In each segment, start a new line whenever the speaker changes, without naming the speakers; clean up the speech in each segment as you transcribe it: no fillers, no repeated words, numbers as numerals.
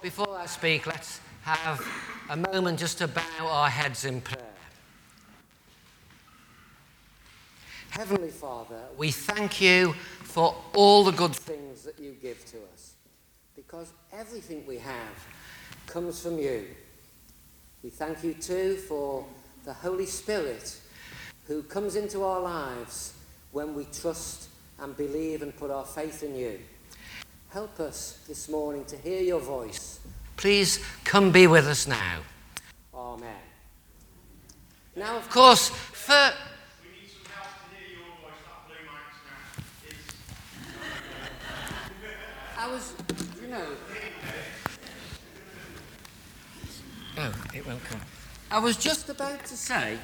before I speak, let's have a moment just to bow our heads in prayer. Heavenly Father, we thank you for all the good things that you give to us, because everything we have comes from you. We thank you too for the Holy Spirit who comes into our lives when we trust and believe and put our faith in you. Help us this morning to hear your voice. Please come be with us now. Amen. Now, of course, we need some help to hear your voice. That blue mic's now. Oh, it won't come. I was just about to say...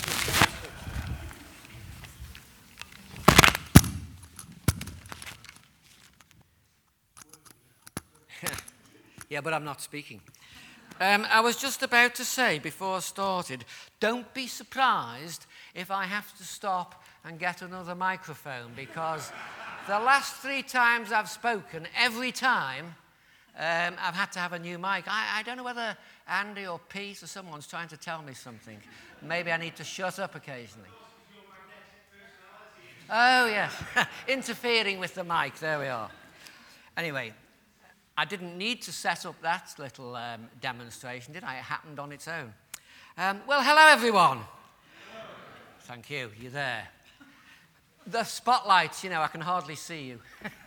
Yeah, but I'm not speaking. I was just about to say before I started, don't be surprised if I have to stop and get another microphone, because the last 3 times I've spoken, every time I've had to have a new mic. I don't know whether Andy or Pete or someone's trying to tell me something. Maybe I need to shut up occasionally. Oh, yes. Interfering with the mic. There we are. Anyway, I didn't need to set up that little demonstration, did I? It happened on its own. Well, hello, everyone. Hello. Thank you. You're there. The spotlights, I can hardly see you.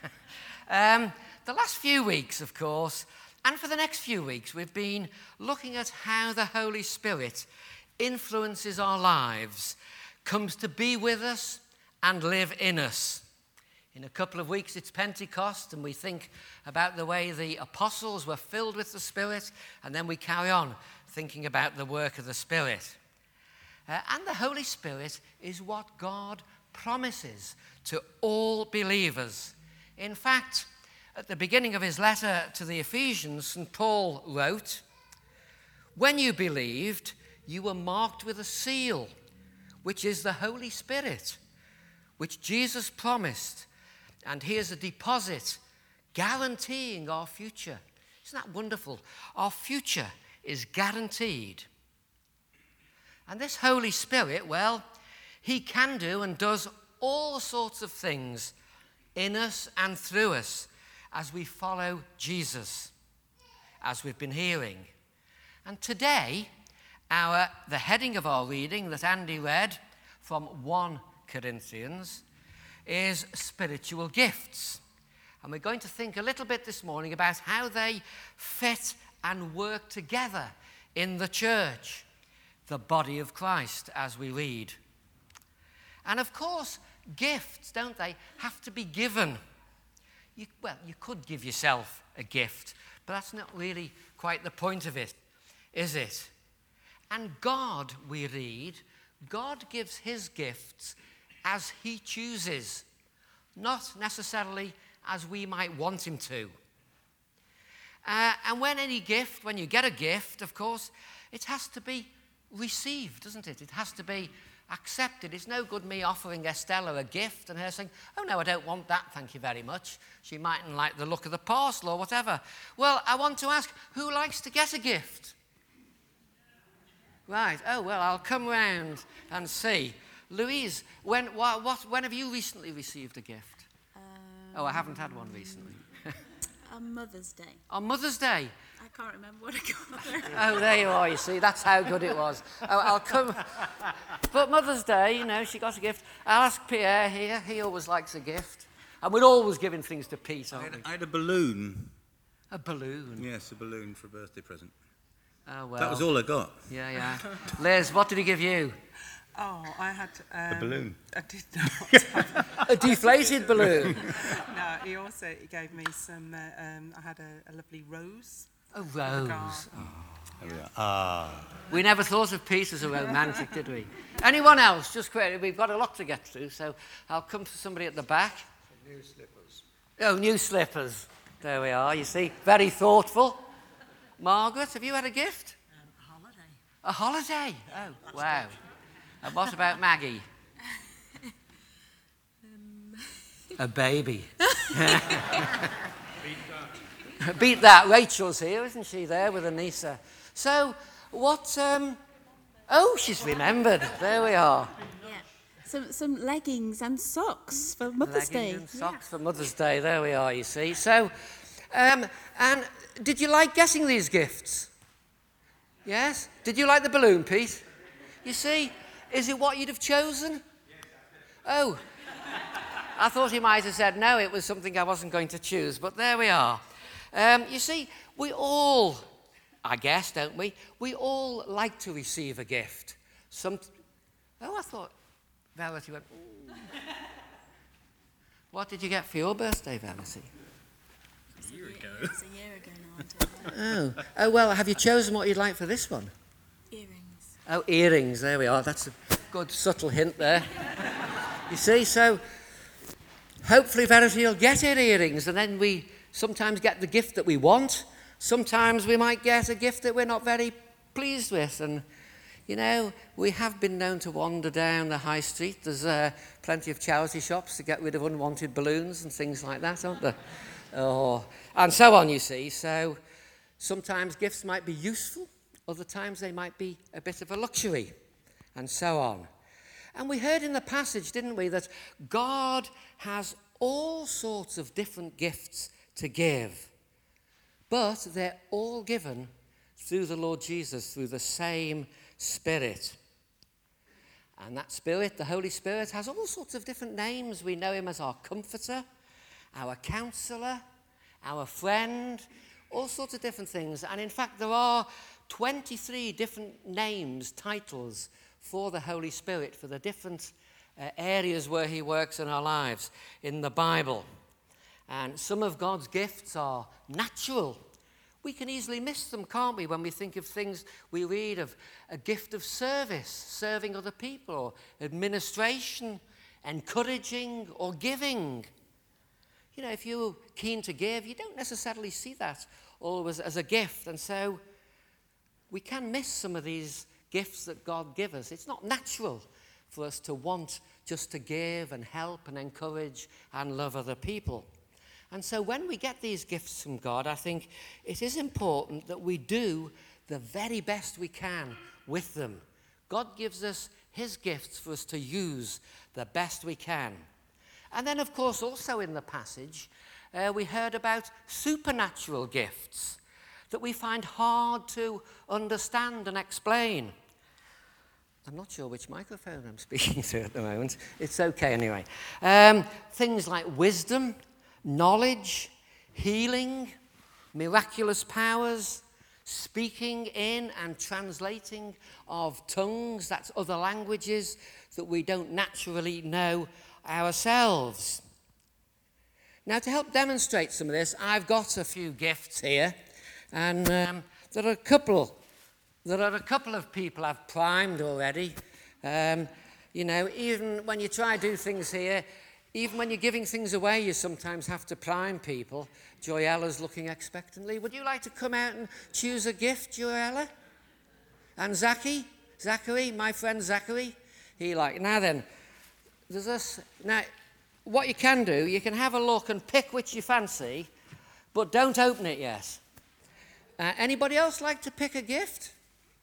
The last few weeks, of course, and for the next few weeks, we've been looking at how the Holy Spirit influences our lives, comes to be with us and live in us. In a couple of weeks, it's Pentecost, and we think about the way the apostles were filled with the Spirit, and then we carry on thinking about the work of the Spirit. And the Holy Spirit is what God promises to all believers. In fact, at the beginning of his letter to the Ephesians, St. Paul wrote, "When you believed, you were marked with a seal, which is the Holy Spirit, which Jesus promised. And here's a deposit guaranteeing our future." Isn't that wonderful? Our future is guaranteed. And this Holy Spirit, well, he can do and does all sorts of things in us and through us as we follow Jesus, as we've been hearing. And today, the heading of our reading that Andy read from 1 Corinthians is spiritual gifts. And we're going to think a little bit this morning about how they fit and work together in the church, the body of Christ, as we read. And of course, gifts, don't they, have to be given. You could give yourself a gift, but that's not really quite the point of it, is it? And God, we read, God gives his gifts as he chooses, not necessarily as we might want him to. And when you get a gift, of course, it has to be received, doesn't it? It has to be accepted. It's no good me offering Estella a gift and her saying, "Oh no, I don't want that, thank you very much." She mightn't like the look of the parcel or whatever. Well, I want to ask, who likes to get a gift? Right, oh well, I'll come round and see. Louise, when have you recently received a gift? I haven't had one recently.
On Mother's Day.
On Mother's Day?
I can't remember what I got.
Oh, there you are, you see, that's how good it was. I'll come. But Mother's Day, she got a gift. I'll ask Pierre here, he always likes a gift. And we're always giving things to Pete, aren't we?
I had a balloon.
A balloon?
Yes, a balloon for a birthday present.
Oh, well.
That was all I got.
Yeah. Liz, what did he give you?
Oh, I had...
a balloon.
I did not.
A deflated balloon?
No, he gave me some... I had a lovely rose.
A rose.
There we are.
We never thought of Pete as a romantic, did we? Anyone else? Just quickly, we've got a lot to get through, so I'll come to somebody at the back.
Some new slippers.
Oh, new slippers. There we are, you see. Very thoughtful. Margaret, have you had a gift?
A holiday.
A holiday? Oh, wow. And what about Maggie? A baby. Beat that. Rachel's here, isn't she, there with Anissa? So, what... oh, she's remembered. There we are.
Yeah. Some leggings and socks for Mother's Day.
Leggings and socks for Mother's Day. There we are, you see. So, and did you like getting these gifts? Yes? Did you like the balloon, Pete? You see, is it what you'd have chosen? Oh, I thought he might have said no, it was something I wasn't going to choose, but there we are. You see, we all, I guess, don't we? We all like to receive a gift. Oh, I thought Verity went, ooh. What did you get for your birthday, Verity?
It was a year ago now. I don't know.
Oh, well, have you chosen what you'd like for this one?
Earrings.
Oh, earrings, there we are. That's a good subtle hint there. You see, so hopefully Verity will get her earrings, and then we sometimes get the gift that we want. Sometimes we might get a gift that we're not very pleased with. And, you know, we have been known to wander down the high street. There's plenty of charity shops to get rid of unwanted balloons and things like that, aren't there? Oh, and so on, you see. So sometimes gifts might be useful. Other times they might be a bit of a luxury, and so on. And we heard in the passage, didn't we, that God has all sorts of different gifts to give, but they're all given through the Lord Jesus, through the same Spirit. And that Spirit, the Holy Spirit, has all sorts of different names. We know him as our Comforter, our Counselor, our Friend, all sorts of different things. And in fact, there are 23 different names, titles for the Holy Spirit, for the different areas where he works in our lives in the Bible. And some of God's gifts are natural. We can easily miss them, can't we, when we think of things we read of a gift of service, serving other people, or administration, encouraging, or giving. You know, if you're keen to give, you don't necessarily see that always as a gift. And so we can miss some of these gifts that God gives us. It's not natural for us to want just to give and help and encourage and love other people. And so when we get these gifts from God, I think it is important that we do the very best we can with them. God gives us his gifts for us to use the best we can. And then, of course, also in the passage, we heard about supernatural gifts that we find hard to understand and explain. I'm not sure which microphone I'm speaking to at the moment. It's okay anyway. Things like wisdom, knowledge, healing, miraculous powers, speaking in and translating of tongues, that's other languages that we don't naturally know ourselves. Now, to help demonstrate some of this, I've got a few gifts here, and there are a couple of people I've primed already. You know, even when you try to do things here, even when you're giving things away, you sometimes have to prime people. Joella's looking expectantly. Would you like to come out and choose a gift, Joella? And Zachary, my friend Zachary? Now then, there's this. Now, what you can do, you can have a look and pick which you fancy, but don't open it yet. Anybody else like to pick a gift?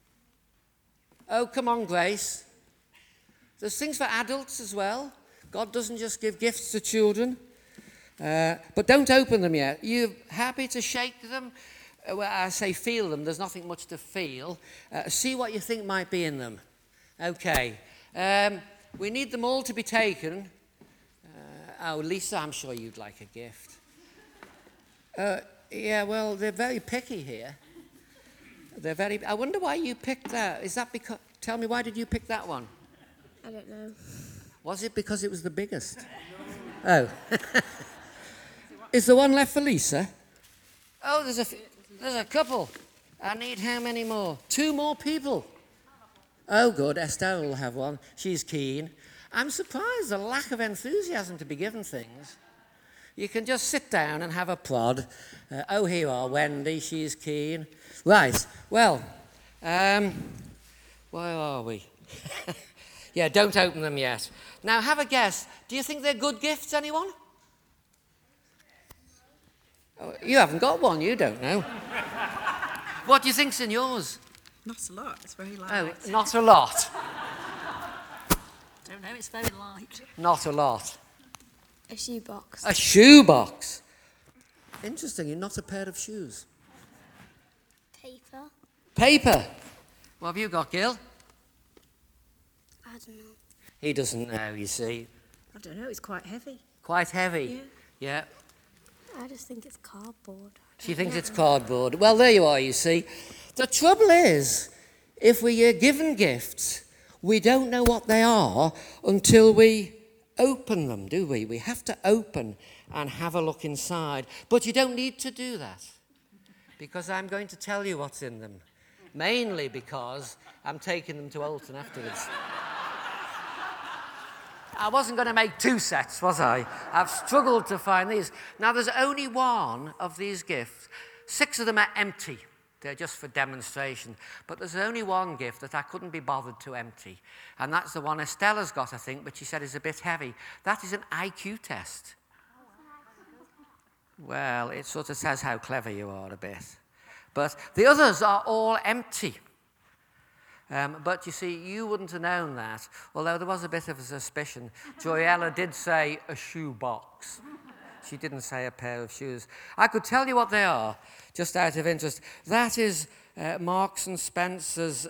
Oh, come on, Grace. There's things for adults as well. God doesn't just give gifts to children. But don't open them yet. You're happy to shake them? Well, I say feel them. There's nothing much to feel. See what you think might be in them. Okay. We need them all to be taken. Oh, Lisa, I'm sure you'd like a gift. Yeah, well, they're very picky here. I wonder why you picked that. Is that because... Tell me, why did you pick that one?
I don't know.
Was it because it was the biggest? Oh. Is the one left for Lisa? Oh, there's a couple. I need how many more? 2 more people. Oh, good. Estelle will have one. She's keen. I'm surprised the lack of enthusiasm to be given things. You can just sit down and have a prod. Oh, here you are, Wendy. She's keen. Right. Well, where are we? Yeah, don't open them yet. Now, have a guess. Do you think they're good gifts, anyone? Oh, you haven't got one, you don't know. What do you think's in yours?
Not a lot. It's very light.
Oh, not a lot.
Don't know, it's very light.
Not a lot.
A shoebox.
A shoebox. Interesting, you're not a pair of shoes.
Paper.
Paper. What have you got, Gil?
I don't know.
He doesn't know, you see.
I don't know, it's quite heavy.
Quite heavy. Yeah.
I just think it's cardboard.
She thinks it's cardboard. Well, there you are, you see. The trouble is, if we are given gifts, we don't know what they are until we open them, do we? We have to open and have a look inside. But you don't need to do that, because I'm going to tell you what's in them. Mainly because I'm taking them to Alton afterwards. I wasn't going to make 2 sets, was I? I've struggled to find these. Now, there's only one of these gifts. 6 of them are empty. They're just for demonstration. But there's only one gift that I couldn't be bothered to empty. And that's the one Estella's got, I think, but she said is a bit heavy. That is an IQ test. Well, it sort of says how clever you are a bit. But the others are all empty. But you see, you wouldn't have known that, although there was a bit of a suspicion. Joyella did say a shoebox. She didn't say a pair of shoes. I could tell you what they are, just out of interest. That is Marks and Spencer's,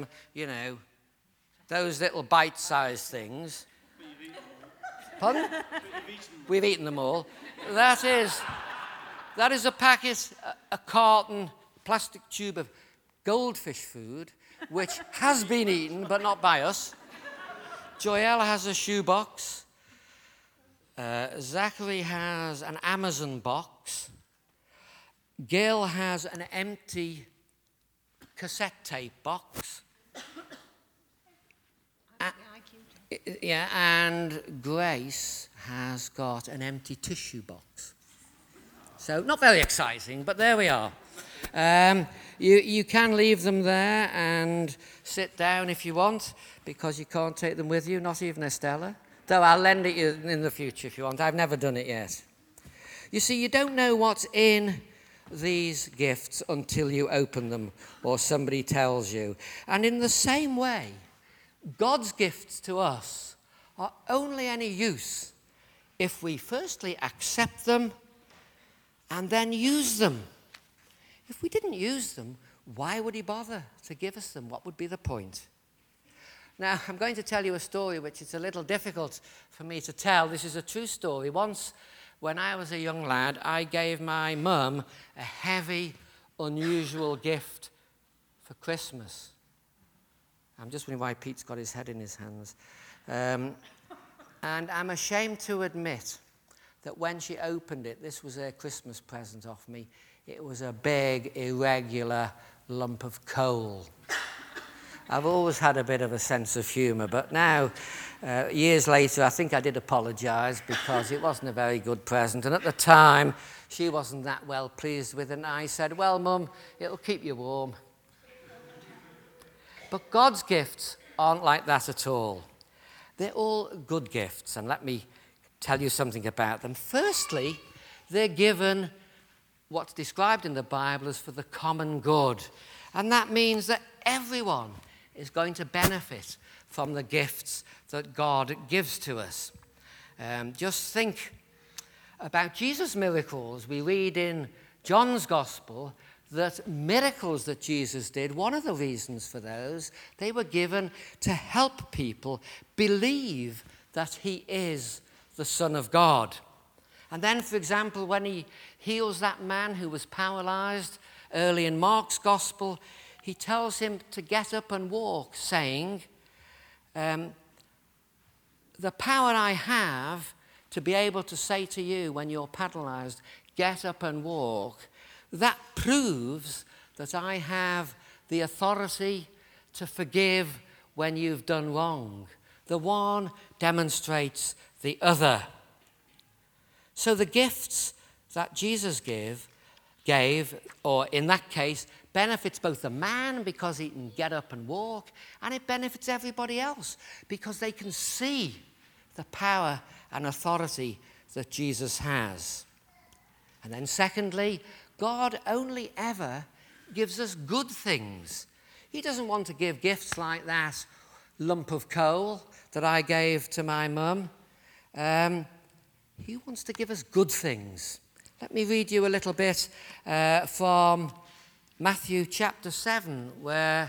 those little bite-sized things. Pardon? We've eaten them all. That is a packet, a carton, plastic tube of goldfish food, which has been eaten, but not by us. Joyella has a shoebox. Zachary has an Amazon box. Gil has an empty cassette tape box. Yeah, and Grace has got an empty tissue box. So not very exciting, but there we are. You can leave them there and sit down if you want, because you can't take them with you, not even Estella. Though I'll lend it you in the future if you want. I've never done it yet. You see, you don't know what's in these gifts until you open them or somebody tells you. And in the same way, God's gifts to us are only any use if we firstly accept them and then use them. If we didn't use them, why would he bother to give us them? What would be the point? Now, I'm going to tell you a story which is a little difficult for me to tell. This is a true story. Once, when I was a young lad, I gave my mum a heavy, unusual gift for Christmas. I'm just wondering why Pete's got his head in his hands. And I'm ashamed to admit that when she opened it, this was her Christmas present off me. It was a big, irregular lump of coal. I've always had a bit of a sense of humour, but now, years later, I think I did apologise because it wasn't a very good present. And at the time, she wasn't that well pleased with it. And I said, well, Mum, it'll keep you warm. But God's gifts aren't like that at all. They're all good gifts, and let me tell you something about them. Firstly, they're given what's described in the Bible as for the common good. And that means that everyone is going to benefit from the gifts that God gives to us. Just think about Jesus' miracles. We read in John's Gospel that miracles that Jesus did, one of the reasons for those, they were given to help people believe that he is the Son of God. And then, for example, when he heals that man who was paralyzed early in Mark's Gospel, he tells him to get up and walk, saying, the power I have to be able to say to you when you're paralyzed, get up and walk, that proves that I have the authority to forgive when you've done wrong. The one demonstrates the other. So the gifts that Jesus gave, or in that case, benefits both the man because he can get up and walk, and it benefits everybody else because they can see the power and authority that Jesus has. And then secondly, God only ever gives us good things. He doesn't want to give gifts like that lump of coal that I gave to my mum. He wants to give us good things. Let me read you a little bit from Matthew chapter 7, where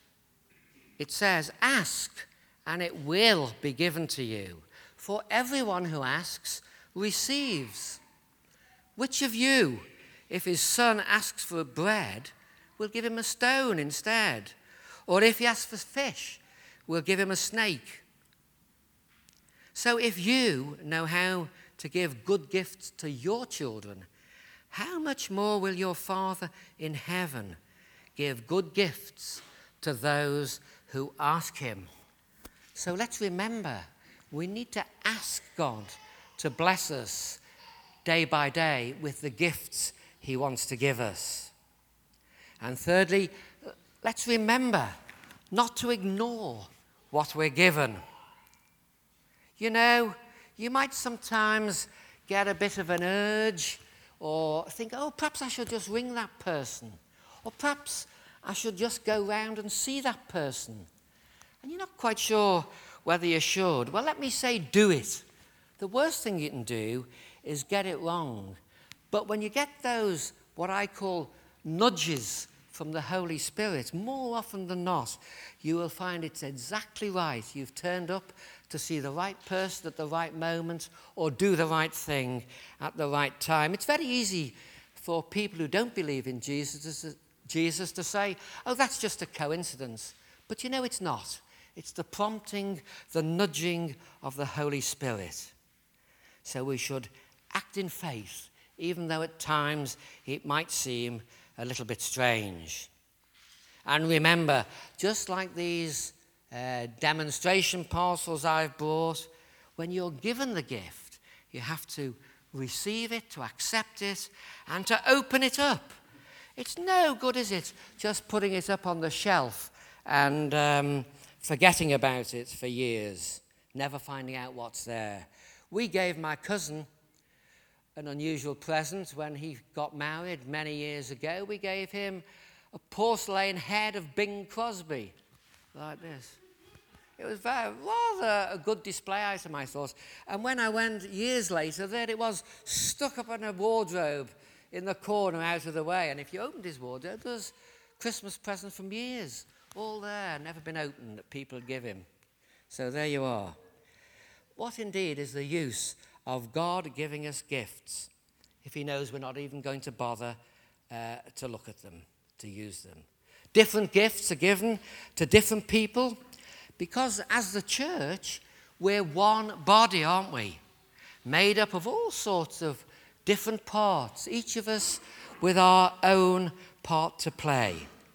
it says, "Ask, and it will be given to you. For everyone who asks receives. Which of you, if his son asks for bread, will give him a stone instead? Or if he asks for fish, will give him a snake? So if you know how to give good gifts to your children, how much more will your Father in heaven give good gifts to those who ask him?" So let's remember, we need to ask God to bless us day by day with the gifts he wants to give us. And thirdly, let's remember not to ignore what we're given. You know, you might sometimes get a bit of an urge or think, oh, perhaps I should just ring that person. Or perhaps I should just go round and see that person. And you're not quite sure whether you should. Well, let me say, do it. The worst thing you can do is get it wrong. But when you get those, what I call nudges from the Holy Spirit, more often than not, you will find it's exactly right. You've turned up to see the right person at the right moment or do the right thing at the right time. It's very easy for people who don't believe in Jesus to say, oh, that's just a coincidence. But you know it's not. It's the prompting, the nudging of the Holy Spirit. So we should act in faith, even though at times it might seem a little bit strange. And remember, just like these demonstration parcels I've brought, when you're given the gift, you have to receive it, to accept it, and to open it up. It's no good, is it, just putting it up on the shelf and forgetting about it for years, never finding out what's there. We gave my cousin an unusual present when he got married many years ago. We gave him a porcelain head of Bing Crosby, like this. It was rather a good display item, I thought. And when I went years later, there it was, stuck up in a wardrobe in the corner out of the way. And if you opened his wardrobe, there was Christmas presents from years, all there, never been opened, that people give him. So there you are. What indeed is the use of God giving us gifts if he knows we're not even going to bother to look at them, to use them? Different gifts are given to different people because as the church, we're one body, aren't we? Made up of all sorts of different parts, each of us with our own part to play.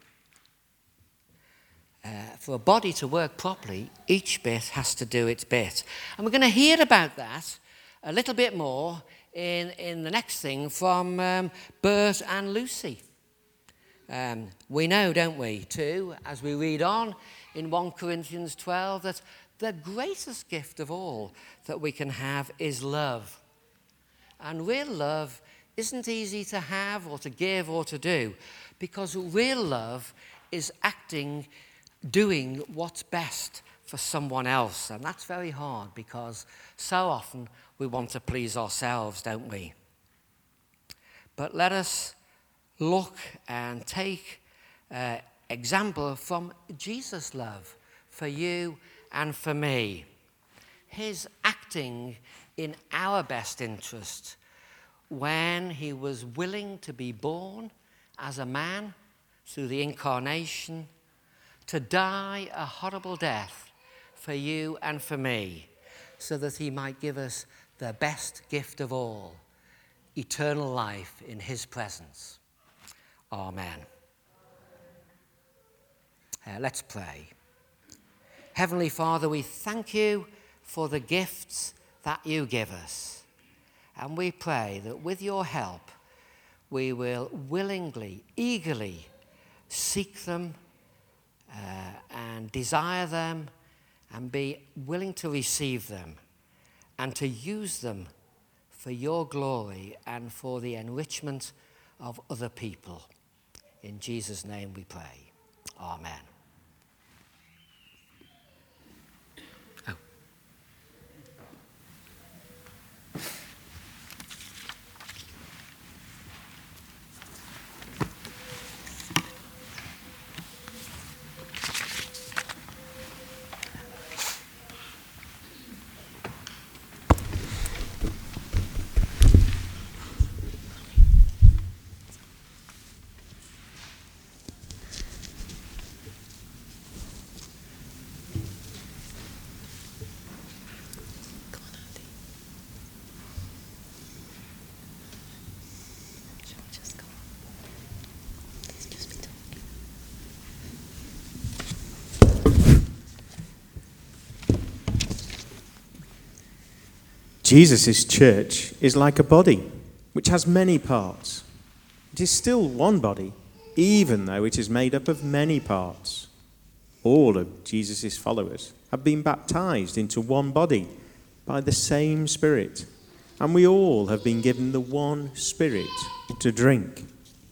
For a body to work properly, each bit has to do its bit. And we're going to hear about that a little bit more in the next thing from Bert and Lucy. We know, don't we, too, as we read on in 1 Corinthians 12, that the greatest gift of all that we can have is love. And real love isn't easy to have or to give or to do, because real love is doing what's best for someone else. And that's very hard because so often we want to please ourselves, don't we? But let us look and take example from Jesus' love for you and for me. His acting in our best interest when he was willing to be born as a man through the incarnation, to die a horrible death for you and for me, so that he might give us the best gift of all, eternal life in his presence. Amen. Let's pray. Heavenly Father, we thank you for the gifts that you give us. And we pray that with your help, we will willingly, eagerly seek them and desire them and be willing to receive them and to use them for your glory and for the enrichment of other people. In Jesus' name we pray. Amen. Oh.
Jesus' church is like a body which has many parts. It is still one body, even though it is made up of many parts. All of Jesus' followers have been baptized into one body by the same Spirit, and we all have been given the one Spirit to drink.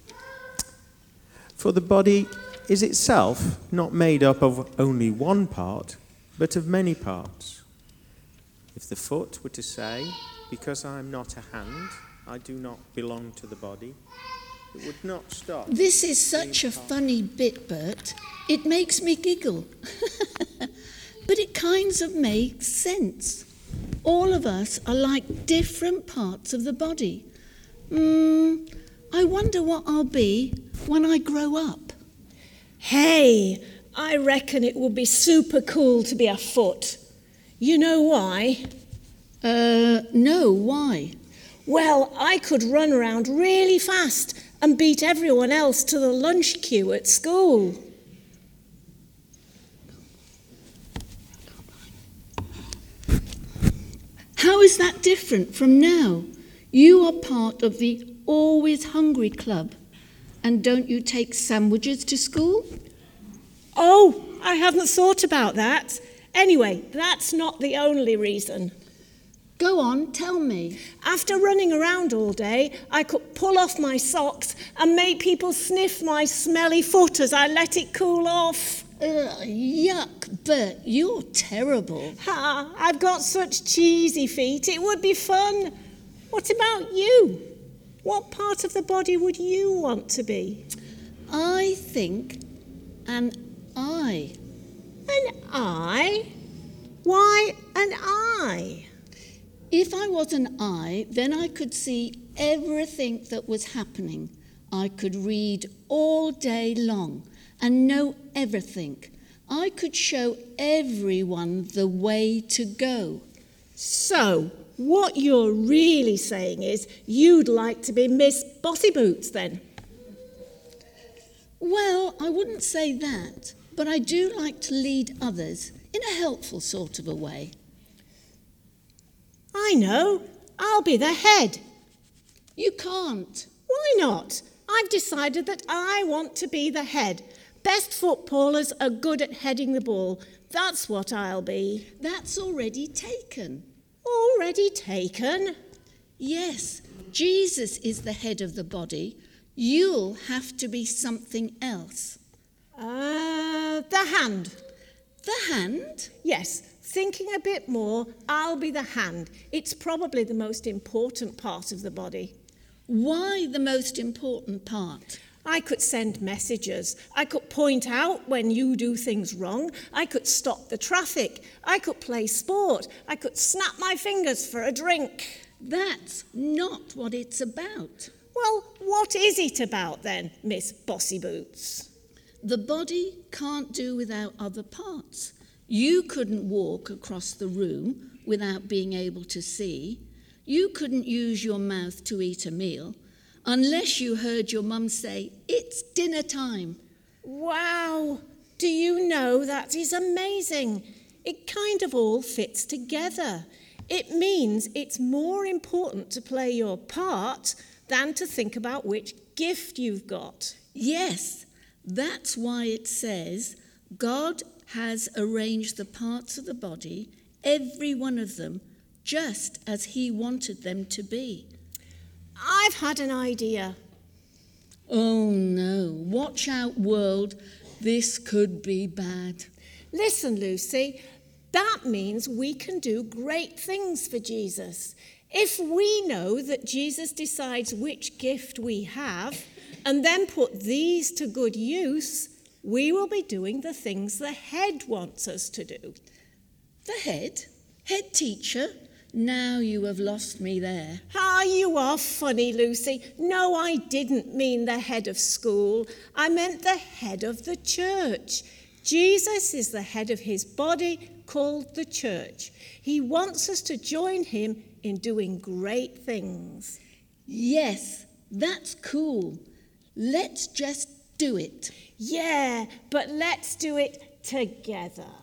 For the body is itself not made up of only one part, but of many parts. If the foot were to say, "Because I am not a hand, I do not belong to the body," it would not stop.
This is such a funny bit, Bert. It makes me giggle. But it kind of makes sense. All of us are like different parts of the body. I wonder what I'll be when I grow up.
Hey, I reckon it would be super cool to be a foot. You know why?
No, why?
Well, I could run around really fast and beat everyone else to the lunch queue at school.
How is that different from now? You are part of the Always Hungry Club. And don't you take sandwiches to school?
Oh, I hadn't thought about that. Anyway, that's not the only reason.
Go on, tell me.
After running around all day, I could pull off my socks and make people sniff my smelly foot as I let it cool off.
Yuck, Bert, you're terrible.
Ha, I've got such cheesy feet, it would be fun. What about you? What part of the body would you want to be?
I think an eye.
An eye? Why an eye?
If I was an eye, then I could see everything that was happening. I could read all day long and know everything. I could show everyone the way to go.
So, what you're really saying is you'd like to be Miss Bossy Boots then?
Well, I wouldn't say that, but I do like to lead others in a helpful sort of a way.
I know. I'll be the head.
You can't.
Why not? I've decided that I want to be the head. Best footballers are good at heading the ball. That's what I'll be.
That's already taken.
Already taken?
Yes, Jesus is the head of the body. You'll have to be something else.
The hand.
The hand?
Yes, thinking a bit more, I'll be the hand. It's probably the most important part of the body.
Why the most important part?
I could send messages. I could point out when you do things wrong. I could stop the traffic. I could play sport. I could snap my fingers for a drink.
That's not what it's about.
Well, what is it about then, Miss Bossy Boots?
The body can't do without other parts. You couldn't walk across the room without being able to see. You couldn't use your mouth to eat a meal unless you heard your mum say, "It's dinner time."
Wow! Do you know, that is amazing. It kind of all fits together. It means it's more important to play your part than to think about which gift you've got.
Yes, that's why it says God has arranged the parts of the body, every one of them, just as he wanted them to be.
I've had an idea.
Oh no, watch out, world. This could be bad.
Listen, Lucy, that means we can do great things for Jesus. If we know that Jesus decides which gift we have and then put these to good use, we will be doing the things the head wants us to do.
The head? Head teacher? Now you have lost me there.
Ah, you are funny, Lucy. No, I didn't mean the head of school. I meant the head of the church. Jesus is the head of his body called the church. He wants us to join him in doing great things.
Yes, that's cool. Let's just do it.
Yeah, but let's do it together.